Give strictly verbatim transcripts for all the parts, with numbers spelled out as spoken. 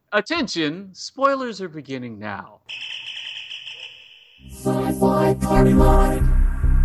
Attention, spoilers are beginning now. Sci-Fi Party Line.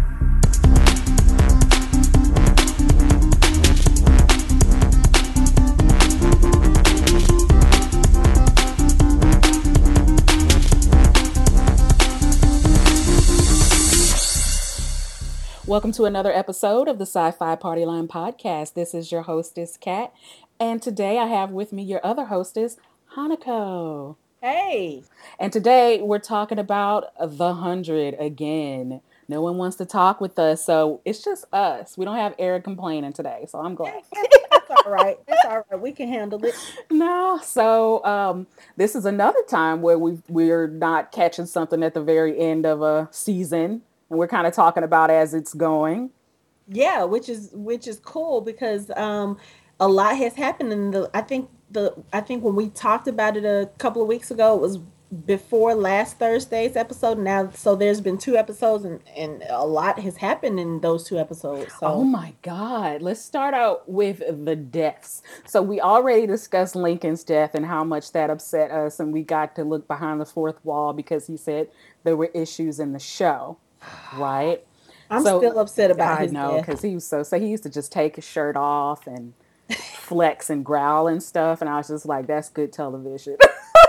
Welcome to another episode of the Sci-Fi Party Line podcast. This is your hostess, Kat, and today I have with me your other hostess, Hanako. Hey. And today we're talking about The Hundred again. No one wants to talk with us, so it's just us. We don't have Eric complaining today, so I'm glad. That's all right. That's all right. We can handle it. No, so um, this is another time where we we're not catching something at the very end of a season. And we're kind of talking about as it's going. Yeah, which is which is cool because um, a lot has happened in the. I think the. I think when we talked about it a couple of weeks ago, it was before last Thursday's episode. Now, so there's been two episodes, and and a lot has happened in those two episodes. So. Oh my God! Let's start out with the deaths. So we already discussed Lincoln's death and how much that upset us, and we got to look behind the fourth wall because he said there were issues in the show. Right, I'm so, still upset about I his know because he was so so he used to just take his shirt off and flex and growl and stuff, and I was just like, that's good television.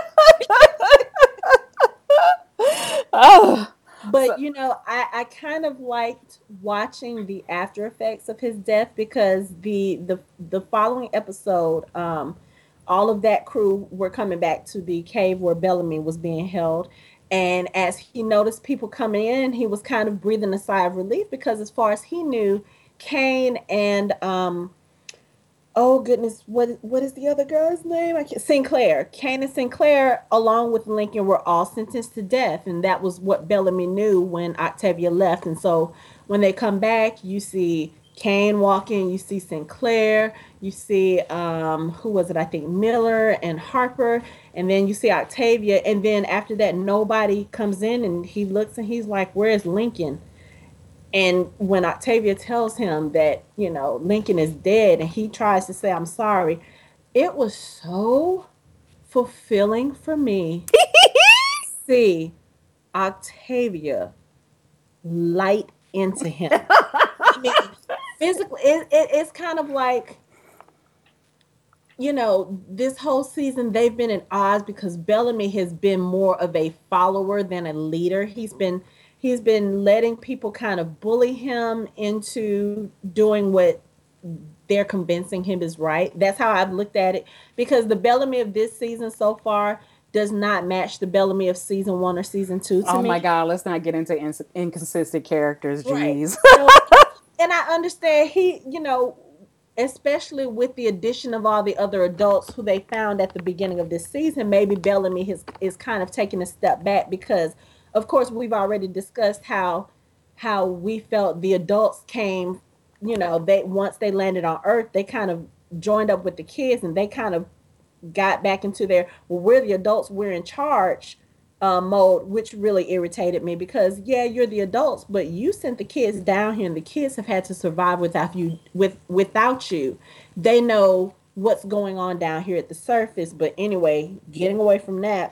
Oh, but so, you know, I I kind of liked watching the after effects of his death because the the the following episode, um, all of that crew were coming back to the cave where Bellamy was being held. And as he noticed people coming in, he was kind of breathing a sigh of relief because as far as he knew, Kane and, um, oh goodness, what what is the other girl's name? I can't, Sinclair. Kane and Sinclair, along with Lincoln, were all sentenced to death. And that was what Bellamy knew when Octavia left. And so when they come back, you see Kane walking, you see Sinclair, you see, um, who was it? I think Miller and Harper. And then you see Octavia. And then after that, nobody comes in and he looks and he's like, where's Lincoln? And when Octavia tells him that, you know, Lincoln is dead and he tries to say, I'm sorry, it was so fulfilling for me to see Octavia light into him. I mean, physically, it, it, it's kind of like, you know, this whole season they've been at odds because Bellamy has been more of a follower than a leader. He's been he's been letting people kind of bully him into doing what they're convincing him is right. That's how I've looked at it because the Bellamy of this season so far does not match the Bellamy of season one or season two to oh me. my God, let's not get into ins- inconsistent characters, jeez. Right. So, and I understand he, you know, especially with the addition of all the other adults who they found at the beginning of this season, maybe Bellamy has, is kind of taking a step back because, of course, we've already discussed how how we felt the adults came, you know, they once they landed on Earth, they kind of joined up with the kids and they kind of got back into their, well, we're the adults, we're in charge uh, mode, which really irritated me because, yeah, you're the adults, but you sent the kids down here and the kids have had to survive without you, with without you. They know what's going on down here at the surface. But anyway, getting away from that,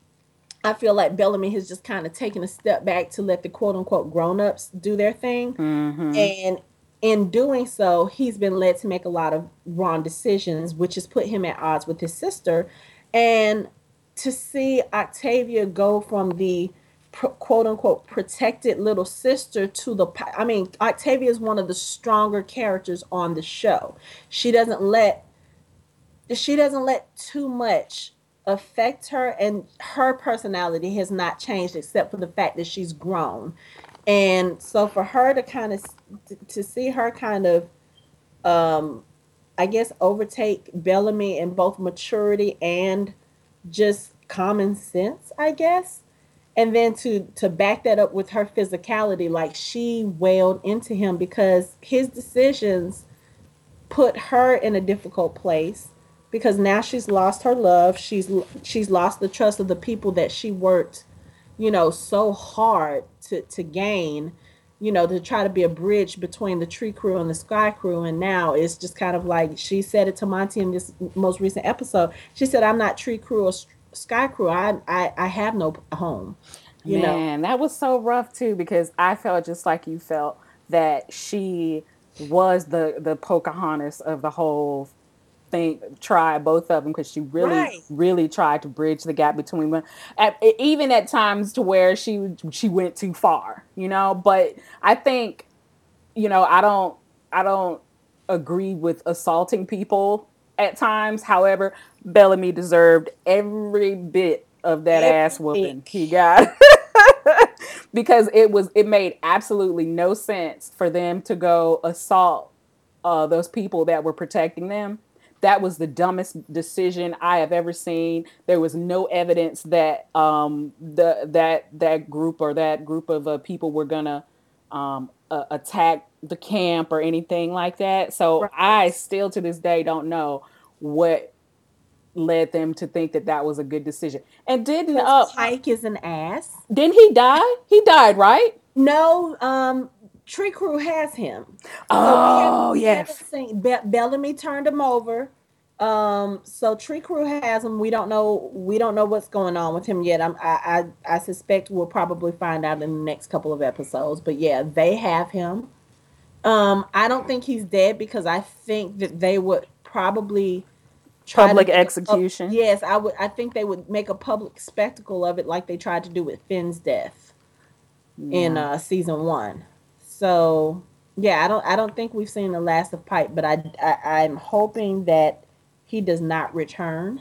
I feel like Bellamy has just kind of taken a step back to let the quote unquote grown-ups do their thing. Mm-hmm. And in doing so, he's been led to make a lot of wrong decisions, which has put him at odds with his sister. And to see Octavia go from the quote unquote protected little sister to the, I mean, Octavia is one of the stronger characters on the show. She doesn't let, she doesn't let too much affect her, and her personality has not changed except for the fact that she's grown. And so for her to kind of, to see her kind of, um, I guess, overtake Bellamy in both maturity and just common sense, I guess. And then to to back that up with her physicality, like she wailed into him because his decisions put her in a difficult place because now she's lost her love. She's she's lost the trust of the people that she worked, you know, so hard to to gain. you know, to try to be a bridge between the Tree Crew and the Sky Crew. And now it's just kind of like she said it to Monty in this most recent episode. She said, "I'm not Tree Crew or S- Sky Crew. I, I I have no home." You know, Man, that was so rough too because I felt just like you felt that she was the the Pocahontas of the whole thing. Tried both of them because she really Right. really tried to bridge the gap between them, at, even at times to where she she went too far, you know. But I think, you know, I don't I don't agree with assaulting people at times. However, Bellamy deserved every bit of that ass whooping he got. Because it was it made absolutely no sense for them to go assault uh, those people that were protecting them. That was the dumbest decision I have ever seen. There was no evidence that um, the that that group or that group of uh, people were gonna um, uh, attack the camp or anything like that. So right. I still to this day don't know what led them to think that that was a good decision. And didn't uh, Pike is an ass. Didn't he die? He died, right? No, um, Tree Crew has him. Oh, so we yes. haven't seen, Be- Bellamy turned him over. Um, so Tree Crew has him. We don't know. We don't know what's going on with him yet. I'm, I, I, I suspect we'll probably find out in the next couple of episodes. But yeah, they have him. Um, I don't think he's dead because I think that they would probably try Public to execution. A, yes, I would. I think they would make a public spectacle of it, like they tried to do with Finn's death Yeah. in uh, season one. So yeah, I don't. I don't think we've seen the last of Pike, but I, I I'm hoping that he does not return.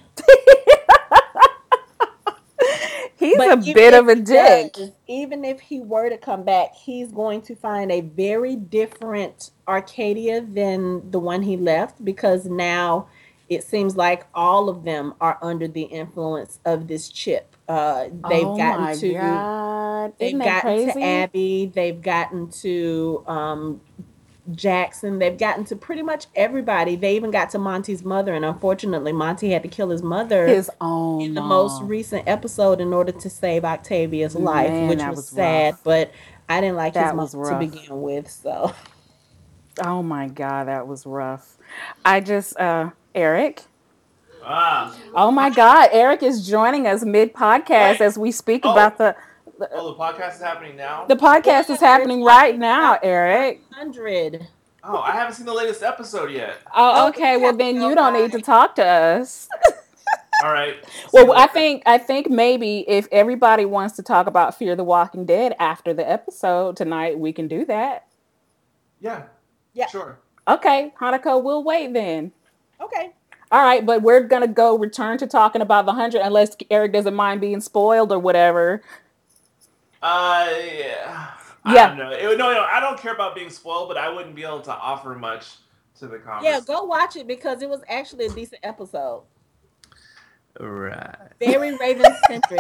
He's But a even bit if of a he dick. does, even if he were to come back, he's going to find a very different Arcadia than the one he left because now it seems like all of them are under the influence of this chip. Uh, they've Oh gotten my to God. they've Isn't that gotten crazy? to Abby, they've gotten to um, Jackson, they've gotten to pretty much everybody. They even got to Monty's mother, and unfortunately, Monty had to kill his mother His own in the mom. most recent episode in order to save Octavia's life, Man, which that was, was sad. rough. But I didn't like That his mom was to rough. begin with, so. Oh my God, that was rough. I just, uh, Eric. Ah. Oh my God, Eric is joining us mid podcast Wait. as we speak Oh. about the. the Oh, the podcast is happening now? The podcast Yeah, is happening we're right talking now, about Eric. one hundred. Oh, I haven't seen the latest episode yet. Oh, Oh, okay. you Well, have to then go you don't need by. to talk to us. All right. Well, I think I think maybe if everybody wants to talk about Fear the Walking Dead after the episode tonight, we can do that. Yeah. Yeah. Sure. Okay, Hanako, we'll wait then. Okay. All right, but we're gonna go return to talking about the hundred, unless Eric doesn't mind being spoiled or whatever. Uh, yeah. I Yeah. don't know. It, no, no, I don't care about being spoiled, but I wouldn't be able to offer much to the Yeah, conversation. go watch it because it was actually a decent episode. Right. Very Raven-centric.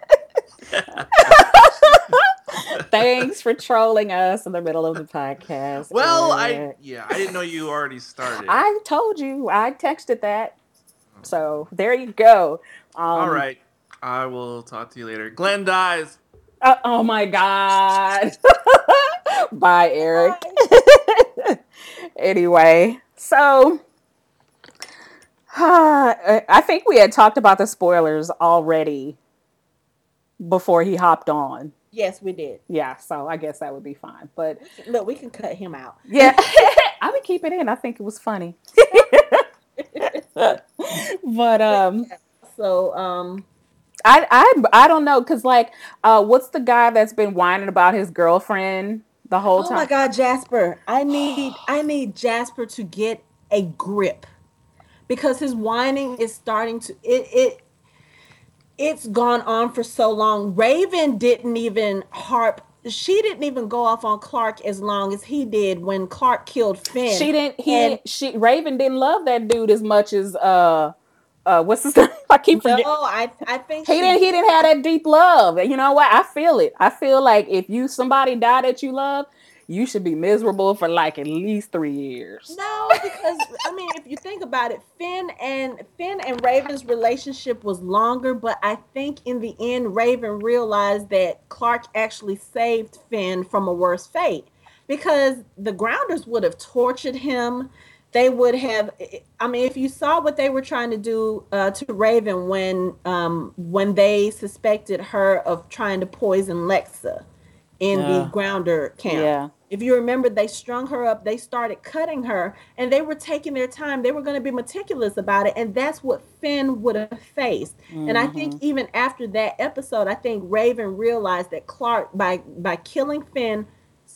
Thanks for trolling us in the middle of the podcast. Well, I Eric. yeah, I didn't know you already started. I told you, I texted that. So there you go. Um, All right. I will talk to you later. Glenn dies. Uh, oh my God. Bye, Eric. Anyway, so I think we had talked about the spoilers already before he hopped on. Yes, we did. Yeah, so I guess that would be fine. But Look, we can cut him out. yeah, I would keep it in. I think it was funny. But um, So um, I I I don't know because like, uh, what's the guy that's been whining about his girlfriend the whole oh time? my God, Jasper! I need I need Jasper to get a grip because his whining is starting to it it. It's gone on for so long. Raven didn't even harp. She didn't even go off on Clark as long as he did when Clark killed Finn. She didn't. He And- didn't. She Raven didn't love that dude as much as uh, uh, what's his name? I keep forgetting. No, I I think He she didn't. He didn't have that deep love. You know what? I feel it. I feel like if you somebody die that you love, you should be miserable for like at least three years. No, because I mean, if you think about it, Finn and Finn and Raven's relationship was longer, but I think in the end, Raven realized that Clark actually saved Finn from a worse fate. because the Grounders would have tortured him. They would have. I mean, if you saw what they were trying to do uh, to Raven when um, when they suspected her of trying to poison Lexa in the Uh, Grounder camp. yeah. If you remember, they strung her up, they started cutting her, and they were taking their time. They were going to be meticulous about it, and that's what Finn would have faced. And I think Hmm. even after that episode, I think Raven realized that Clark, by by killing Finn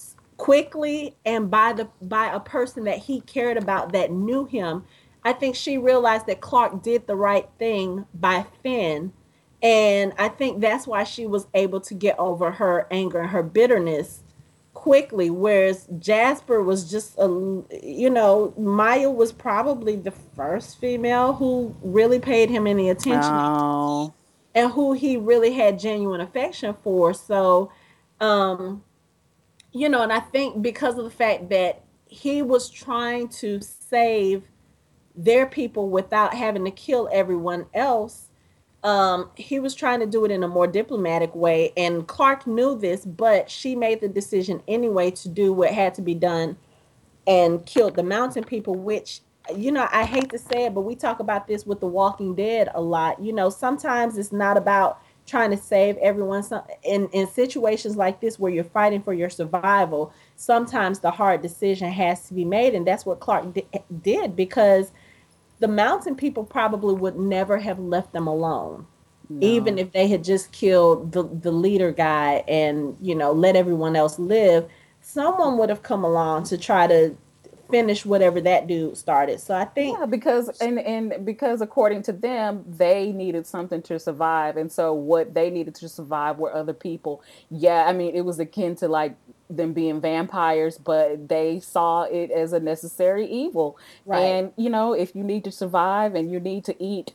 quickly and by the by a person that he cared about that knew him, I think she realized that Clark did the right thing by Finn. And I think that's why she was able to get over her anger and her bitterness quickly, whereas Jasper was just a, you know, Maya was probably the first female who really paid him any attention Oh. and who he really had genuine affection for. So um you know, and I think because of the fact that he was trying to save their people without having to kill everyone else, um, he was trying to do it in a more diplomatic way. And Clark knew this, but she made the decision anyway to do what had to be done and killed the mountain people, which, you know, I hate to say it, but we talk about this with The Walking Dead a lot. You know, sometimes it's not about trying to save everyone. Some, in, in situations like this where you're fighting for your survival, sometimes the hard decision has to be made. And that's what Clark di- did, because the mountain people probably would never have left them alone. Even No. if they had just killed the, the leader guy and, you know, let everyone else live, someone would have come along to try to finish whatever that dude started. So I think, Yeah, because and and because according to them, they needed something to survive, and so what they needed to survive were other people. Yeah, I mean, it was akin to like them being vampires, but they saw it as a necessary evil. right, And you know, if you need to survive and you need to eat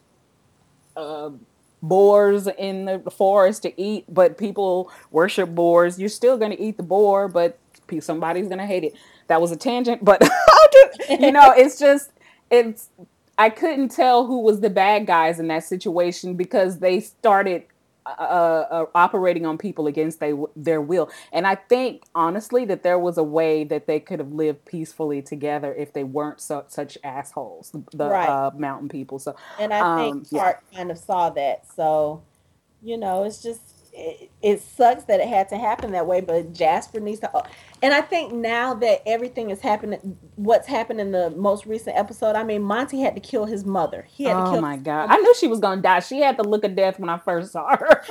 uh, boars in the forest to eat, but people worship boars, you're still going to eat the boar, but somebody's going to hate it. That was a tangent, but you know, it's just, it's, I couldn't tell who was the bad guys in that situation because they started uh, uh, operating on people against they, their will. And I think, honestly, that there was a way that they could have lived peacefully together if they weren't so, such assholes, the, the right. uh, mountain people. So, And I think um, yeah. Clark kind of saw that. So, you know, it's just, it, it sucks that it had to happen that way, but Jasper needs to. And I think now that everything is happening, what's happened in the most recent episode, I mean, Monty had to kill his mother. He had to Oh kill my his God. mom. I knew she was going to die. She had the look of death when I first saw her.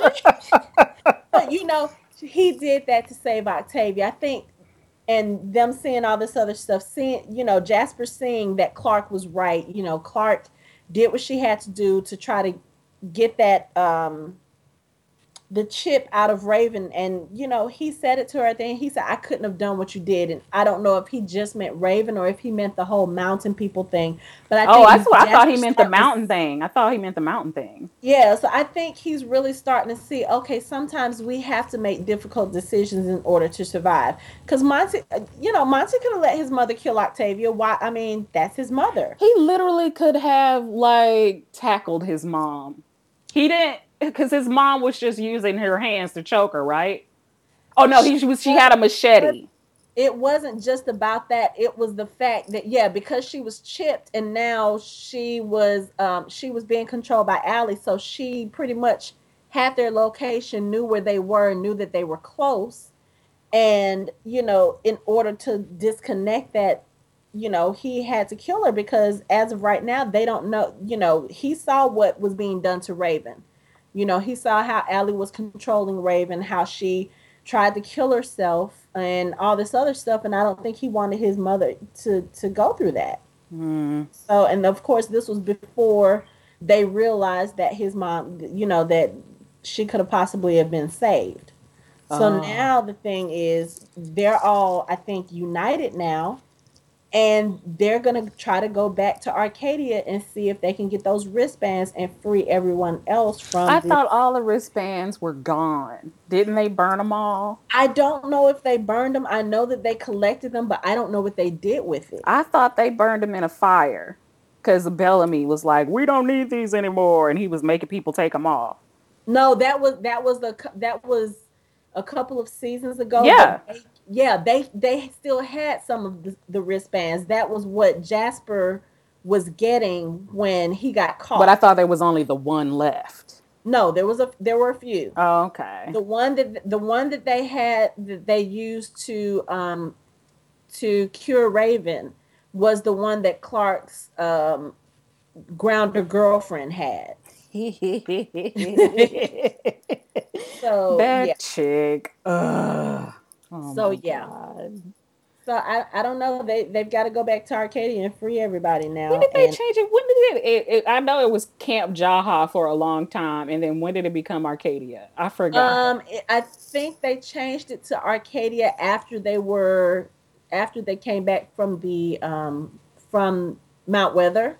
But, you know, he did that to save Octavia. I think, and them seeing all this other stuff, seeing, you know, Jasper seeing that Clark was right. You know, Clark did what she had to do to try to get that um the chip out of Raven. And, you know, he said it to her at the end. He said, I couldn't have done what you did. And I don't know if he just meant Raven or if he meant the whole mountain people thing. But I Oh, that's think what I thought he Jasper's meant the starting to, mountain thing. I thought he meant the mountain thing. yeah, so I think he's really starting to see, okay, sometimes we have to make difficult decisions in order to survive. Because Monty, you know, Monty could have let his mother kill Octavia. Why? I mean, that's his mother. He literally could have like tackled his mom. He didn't, because his mom was just using her hands to choke her, right? Oh no, he she was. She had a machete. It wasn't just about that. It was the fact that, yeah, because she was chipped and now she was um she was being controlled by Allie, so she pretty much had their location, knew where they were, knew that they were close. And, you know, in order to disconnect that, you know, he had to kill her because as of right now, they don't know, you know, he saw what was being done to Raven. You know, he saw how Allie was controlling Raven, how she tried to kill herself and all this other stuff. And I don't think he wanted his mother to, to go through that. Hmm. So, and of course, this was before they realized that his mom, you know, that she could have possibly have been saved. So Oh. now the thing is, they're all, I think, united now, and they're gonna try to go back to Arcadia and see if they can get those wristbands and free everyone else from I this. thought all the wristbands were gone. Didn't they burn them all? I don't know if they burned them. I know that they collected them, but I don't know what they did with it. I thought they burned them in a fire because Bellamy was like, "We don't need these anymore," and he was making people take them off. No, that was that was the that was a couple of seasons ago. Yeah. But they, yeah, they they still had some of the, the wristbands. That was what Jasper was getting when he got caught. But I thought there was only the one left. No, there was a there were a few. Oh, okay. The one that the one that they had that they used to um to cure Raven was the one that Clark's um grounder girlfriend had. So that yeah. chick. Ugh. Oh So my yeah. God. So I, I don't know. They they've got to go back to Arcadia and free everybody now. When did they And, change it? When did it, it, it? I know it was Camp Jaha for a long time, and then when did it become Arcadia? I forgot. um, it, I think they changed it to Arcadia after they were after they came back from the um from Mount Weather.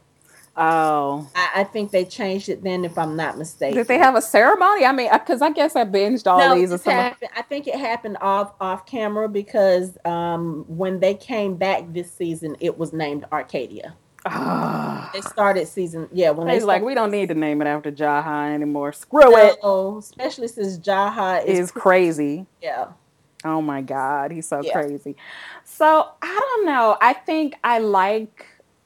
Oh, I, I think they changed it then, if I'm not mistaken. did they have a ceremony? I mean, because I guess I binged all No, these. And this some happened, I think it happened off off camera because um when they came back this season, it was named Arcadia. Ah. They started season yeah when they He's like, started, we don't need to name it after Jaha anymore. Screw it. no, especially since Jaha is Is crazy. yeah. Oh my God, he's so Yeah. crazy. So I don't know. I think I like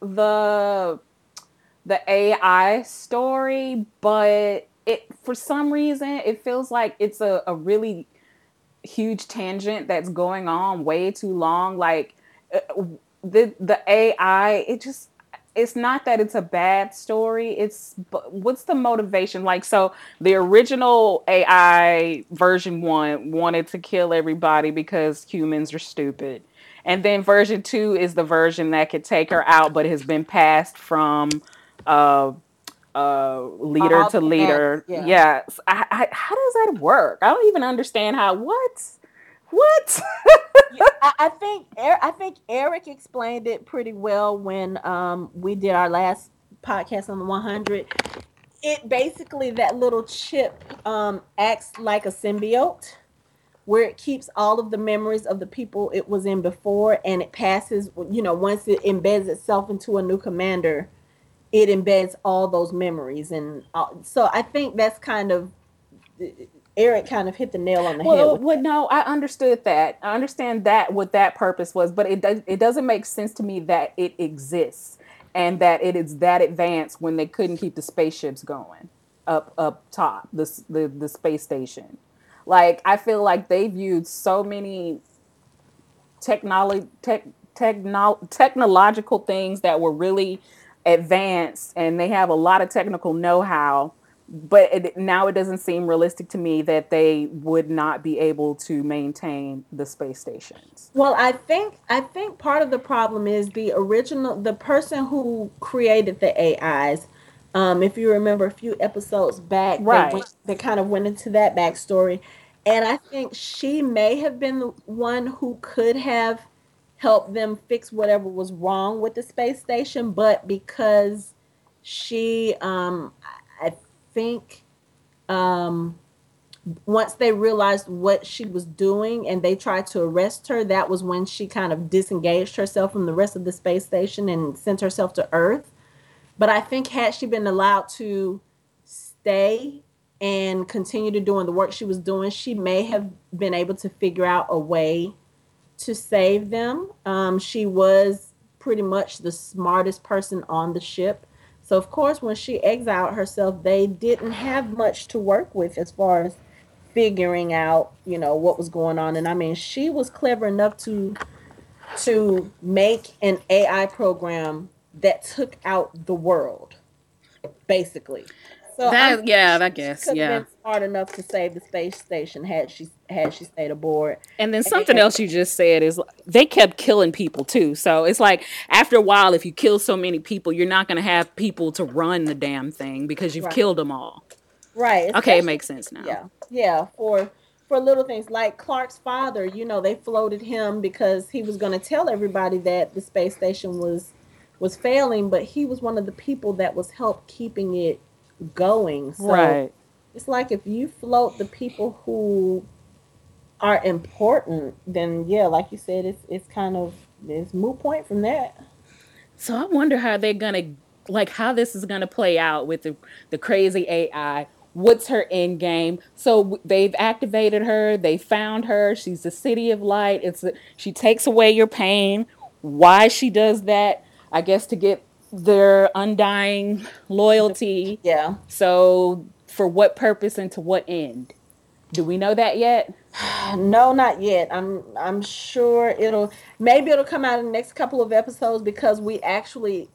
the the A I story, but it for some reason it feels like it's a, a really huge tangent that's going on way too long. Like uh, the the A I, it just it's not that it's a bad story. It's but what's the motivation? Like, so the original A I version one wanted to kill everybody because humans are stupid. And then version two is the version that could take her out, but has been passed from uh uh leader All to the leader. yeah. Yeah. I, I, how does that work? I don't even understand how. What? What? Yeah, I, I think Er- I think Eric explained it pretty well when um we did our last podcast on the one hundred. It basically that little chip um acts like a symbiote where it keeps all of the memories of the people it was in before, and it passes, you know, once it embeds itself into a new commander, it embeds all those memories. And uh, so I think that's kind of Eric kind of hit the nail on the head Well, with well, no, I understood that. I understand that what that purpose was, but it does it doesn't make sense to me that it exists and that it is that advanced when they couldn't keep the spaceships going up up top, the s- the, the space station. Like I feel like they viewed so many technology tech techno- technological things that were really advanced, and they have a lot of technical know-how, but it, now it doesn't seem realistic to me that they would not be able to maintain the space stations. Well, I think I think part of the problem is the original the person who created the A Is. Um, if you remember a few episodes back, they Right. went, they kind of went into that backstory, and I think she may have been the one who could have helped them fix whatever was wrong with the space station, but because she, um, I I think, um, once they realized what she was doing and they tried to arrest her, that was when she kind of disengaged herself from the rest of the space station and sent herself to Earth. But I think had she been allowed to stay and continue to doing the work she was doing, she may have been able to figure out a way to save them. Um, she was pretty much the smartest person on the ship. So of course, when she exiled herself, they didn't have much to work with as far as figuring out, you know, what was going on. And I mean, she was clever enough to to make an A I program that took out the world, basically. So I'm That yeah, I she guess could have yeah. been smart enough to save the space station had she had she stayed aboard. And then something else you just said is they kept killing people too. So it's like after a while, if you kill so many people, you're not going to have people to run the damn thing because you've Right. killed them all. Right. Okay, it especially- makes sense now. Yeah. Yeah. For for little things like Clark's father, you know, they floated him because he was going to tell everybody that the space station was was failing, but he was one of the people that was help keeping it going. So Right. it's like if you float the people who are important, then yeah, like you said, it's it's kind of it's moot point from that. So I wonder how they're gonna like how this is gonna play out with the the crazy A I what's her end game. So w- they've activated her, they found her, she's the city of light. It's a, she takes away your pain. Why she does that, I guess to get their undying The- loyalty. yeah. So for what purpose and to what end? Do we know that yet? No, not yet. I'm I'm sure it'll maybe it'll come out in the next couple of episodes because we actually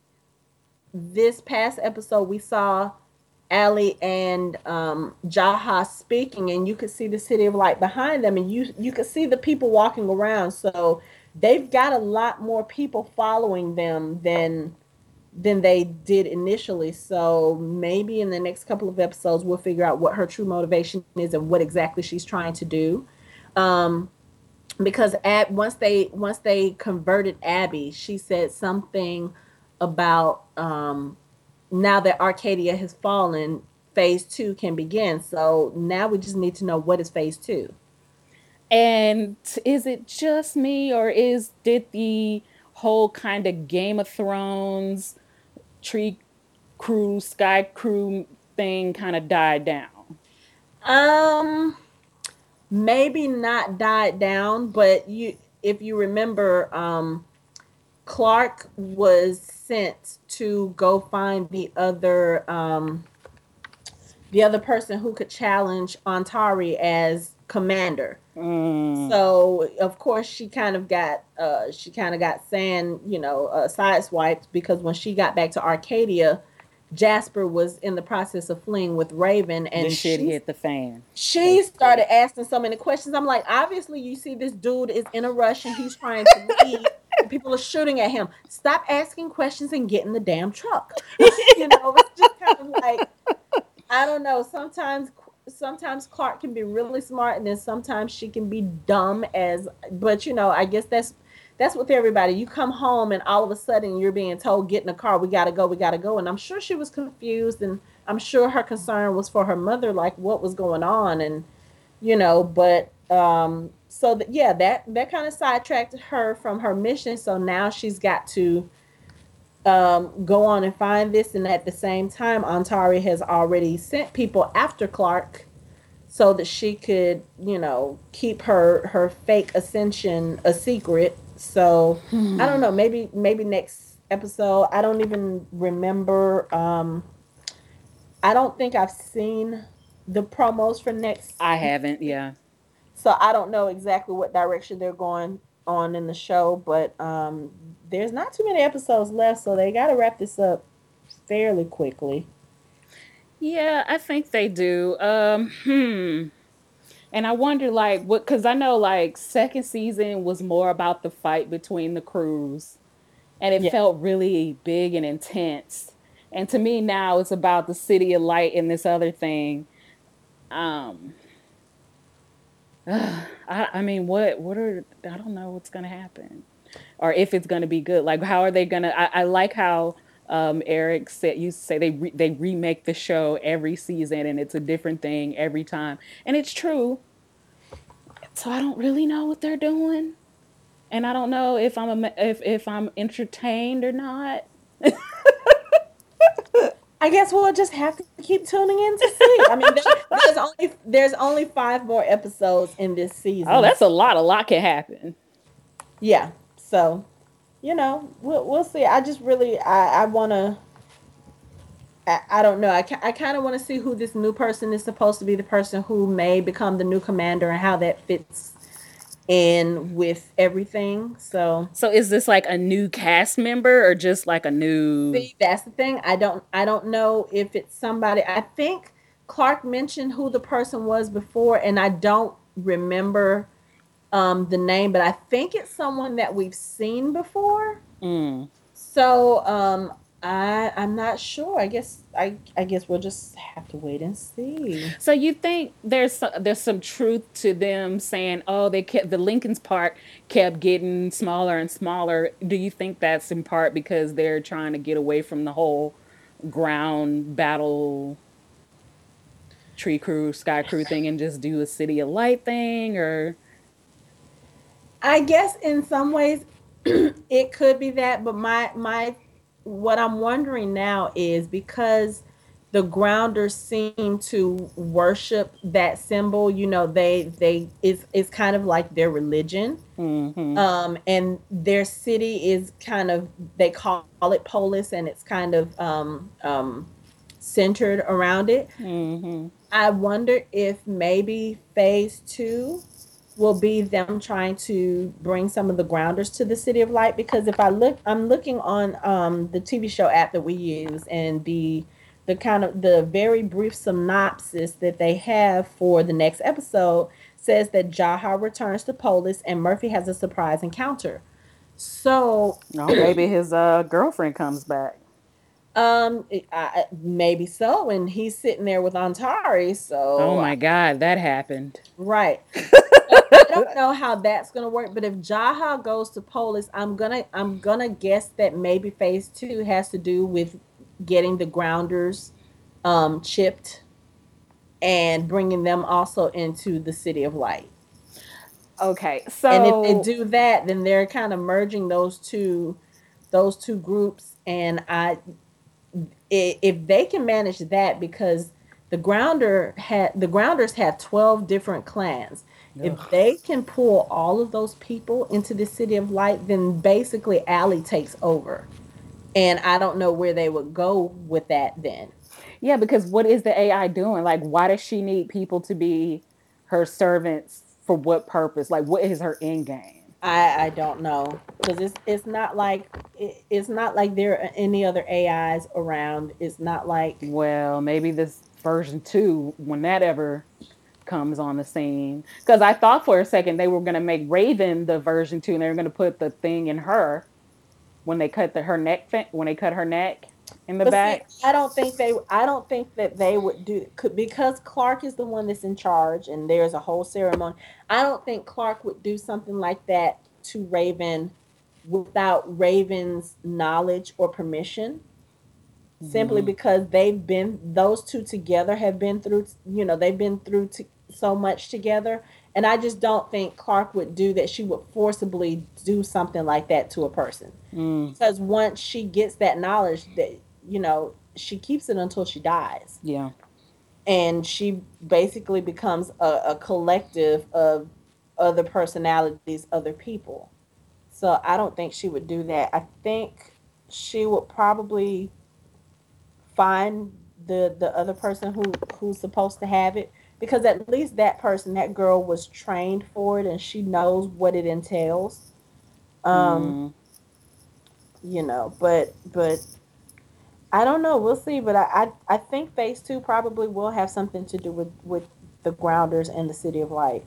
this past episode we saw Ali and um, Jaha speaking, and you could see the city of light behind them, and you you could see the people walking around. So they've got a lot more people following them than than they did initially. So maybe in the next couple of episodes we'll figure out what her true motivation is and what exactly she's trying to do. Um, because at once they once they converted Abby, she said something about um, now that Arcadia has fallen, phase two can begin. So now we just need to know what is phase two. And is it just me, or is did the whole kind of Game of Thrones tree crew, sky crew thing kind of died down? Um, maybe not died down, but you if you remember, um, Clark was sent to go find the other um the other person who could challenge Antari as commander. Mm, So of course she kind of got uh she kind of got sand, you know, uh, sideswiped because when she got back to Arcadia, Jasper was in the process of fleeing with Raven, the and shit she hit the fan, she basically. started asking so many questions. I'm like, obviously you see this dude is in a rush and he's trying to leave. And people are shooting at him. Stop asking questions and get in the damn truck. You know, it's just kind of like I don't know. Sometimes sometimes Clark can be really smart, and then sometimes she can be dumb as. But you know, I guess that's that's with everybody. You come home and all of a sudden you're being told, "Get in the car. We gotta go. We gotta go." And I'm sure she was confused, and I'm sure her concern was for her mother, like what was going on, and you know. But um, so that yeah, that that kind of sidetracked her from her mission. So now she's got to um, go on and find this. And at the same time, Antari has already sent people after Clark so that she could, you know, keep her her fake ascension a secret. So I don't know. Maybe maybe next episode. I don't even remember. Um, I don't think I've seen the promos for next. I haven't, yeah. So I don't know exactly what direction they're going on in the show, but um, there's not too many episodes left, so they got to wrap this up fairly quickly. Yeah, I think they do. Um, hmm. And I wonder, like, what, because I know, like, second season was more about the fight between the crews, and it Yeah. felt really big and intense. And to me now, it's about the City of Light and this other thing. Um, I, I mean, what, what are, I don't know what's gonna happen, or if it's gonna be good. Like, how are they gonna? I, I like how um, Eric said, used to say they re, they remake the show every season, and it's a different thing every time, and it's true. So I don't really know what they're doing, and I don't know if I'm a, if if I'm entertained or not. I guess we'll just have to keep tuning in to see. I mean, there, there's only there's only five more episodes in this Oh, season. that's a lot. A lot can happen. Yeah, so you know, we'll we'll see. I just really I I want to. I, I don't know. I, ca- I kind of want to see who this new person is supposed to be, the person who may become the new commander, and how that fits in with everything. So, So is this like a new cast member or just like a new? see, that's the thing. I don't I don't know if it's somebody. I think Clark mentioned who the person was before, and I don't remember um, the name, but I think it's someone that we've seen before. Mm. So um, I I'm not sure. I guess I I guess we'll just have to wait and see. So you think there's so- there's some truth to them saying, oh, they kept the Lincoln's Park kept getting smaller and smaller. Do you think that's in part because they're trying to get away from the whole ground battle tree crew, sky crew thing and just do a City of Light thing, or I guess in some ways it could be that, but my my what I'm wondering now is because the grounders seem to worship that symbol. You know, they they it's it's kind of like their religion. Mm-hmm. Um, and their city is kind of, they call it Polis, and it's kind of um, um, centered around it. Mm-hmm. I wonder if maybe phase two will be them trying to bring some of the grounders to the City of Light, because if I look, I'm looking on um, the T V show app that we use, and the the kind of the very brief synopsis that they have for the next episode says that Jaha returns to Polis and Murphy has a surprise encounter. So No, maybe his uh girlfriend comes back. um I, I- maybe so, and he's sitting there with Antari, Oh so my God, that happened. right. So I don't know how that's gonna work, but if Jaha goes to Polis, I'm gonna I'm gonna guess that maybe phase two has to do with getting the grounders um, chipped and bringing them also into the City of Light. Okay, And if they so do that, then they're kind of merging those two those two groups. And I, if they can manage that, because the grounder had the grounders have twelve different clans. If ugh, they can pull all of those people into the City of Light, then basically Allie takes over. And I don't know where they would go with that then. yeah, because what is the A I doing? Like, why does she need people to be her servants for what purpose? Like, what is her end game? I I don't know, because it's it's not like it, it's not like there are any other A Is around. It's not like Well, maybe this version two, when that ever comes on the scene, because I thought for a second they were going to make Raven the version two, and they were going to put the thing in her when they cut the her neck fin- when they cut her neck in the But see, back. I don't think they. I don't think that they would do could because Clark is the one that's in charge, and there's a whole ceremony. I don't think Clark would do something like that to Raven without Raven's knowledge or permission. Simply Mm, because they've been those two together have been through. You know, they've been through to, so much together, and I just don't think Clark would do that. She would forcibly do something like that to a person, mm, because once she gets that knowledge, that you know she keeps it until she dies, yeah. and she basically becomes a, a collective of other personalities, other people. So I don't think she would do that. I think she would probably find the the other person who who's supposed to have it, because at least that person, that girl, was trained for it and she knows what it entails. um Mm. you know, but but I don't know. We'll see. But I, I, I think phase two probably will have something to do with, with the grounders and the City of Light.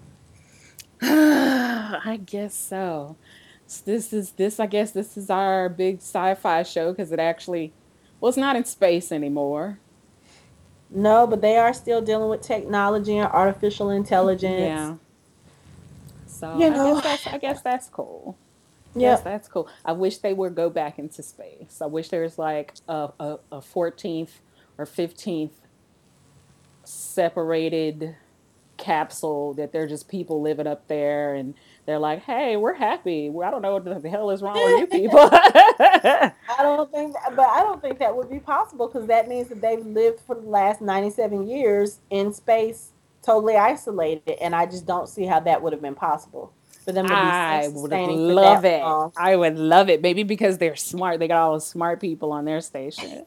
I guess so. So this is this. I guess this is our big sci-fi show because it actually, well, it's not in space anymore. No, but they are still dealing with technology and artificial intelligence. Yeah. So You I guess know, that's I guess that's cool. Yes, yep. that's cool. I wish they would go back into space. I wish there's like a a, a fourteenth or fifteenth separated capsule that they're just people living up there and they're like, hey, we're happy. Well, I don't know what the hell is wrong with you people. I don't think, but I don't think that would be possible, because that means that they've lived for the last ninety-seven years in space, totally isolated, and I just don't see how that would have been possible for them to be I would self-sustaining for love that it. long. I would love it. Maybe because they're smart. They got all the smart people on their station.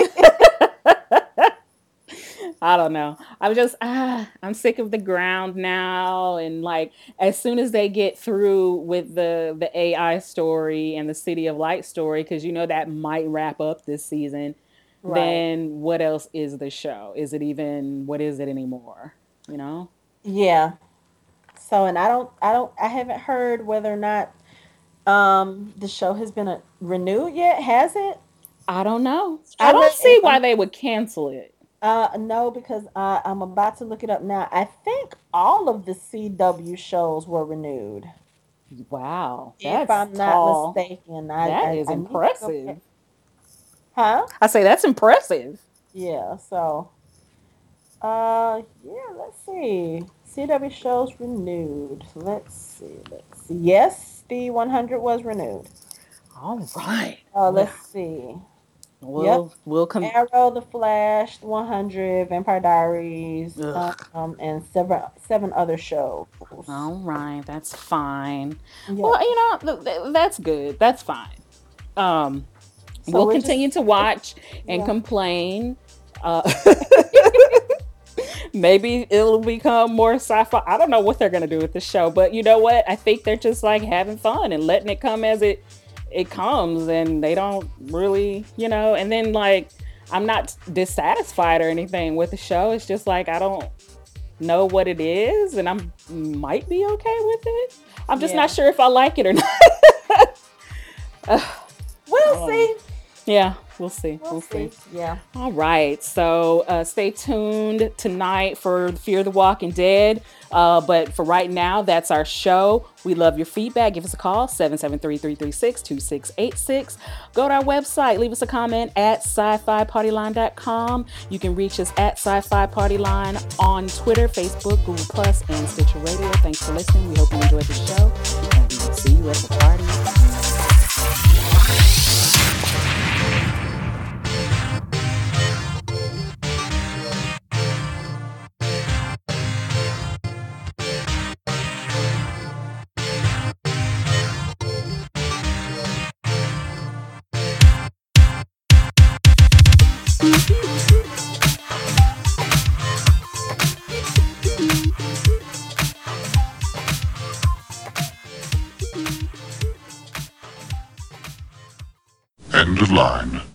I don't know. I'm just ah, I'm sick of the ground now, and like as soon as they get through with the the A I story and the City of Light story, because you know that might wrap up this season. Right. Then what else is the show? Is it even what is it anymore? You know? Yeah. So, and I don't, I don't, I haven't heard whether or not um the show has been uh renewed yet. Has it? I don't know. I I don't really, see why I'm, they would cancel it. uh, no, because uh, I'm about to look it up now. I think all of the C W shows were renewed, Wow, if that's I'm not tall. mistaken. I, That I, is I need to go back. impressive. Huh? I say that's impressive. Yeah. So, uh, yeah. Let's see. C W shows renewed. Let's see. Let's see. Yes, the one hundred was renewed. All right. Uh, Well, let's see. We'll we'll come. Arrow, The Flash, one hundred, Vampire Diaries, Ugh. um, and seven seven other shows. All right, that's fine. Yep. Well, you know, th- th- that's good. That's fine. Um, So we'll we're continue just- to watch and yeah. complain. Uh, maybe it'll become more sci-fi. I don't know what they're gonna do with the show, but you know what? I think they're just like having fun and letting it come as it it comes, and they don't really, you know. And then like, I'm not dissatisfied or anything with the show. It's just like I don't know what it is, and I might be okay with it. I'm just Yeah. not sure if I like it or not. We'll Um, see. Yeah, we'll see. We'll, We'll, see. see. Yeah. All right. So uh, stay tuned tonight for Fear the Walking Dead. Uh, but for right now, that's our show. We love your feedback. Give us a call, seven seven three, three three six, two six eight six. Go to our website. Leave us a comment at sci fi party line dot com. You can reach us at Sci-Fi Party Line on Twitter, Facebook, Google Plus, and Stitcher Radio. Thanks for listening. We hope you enjoyed the show. And we will see you at the party. End of line.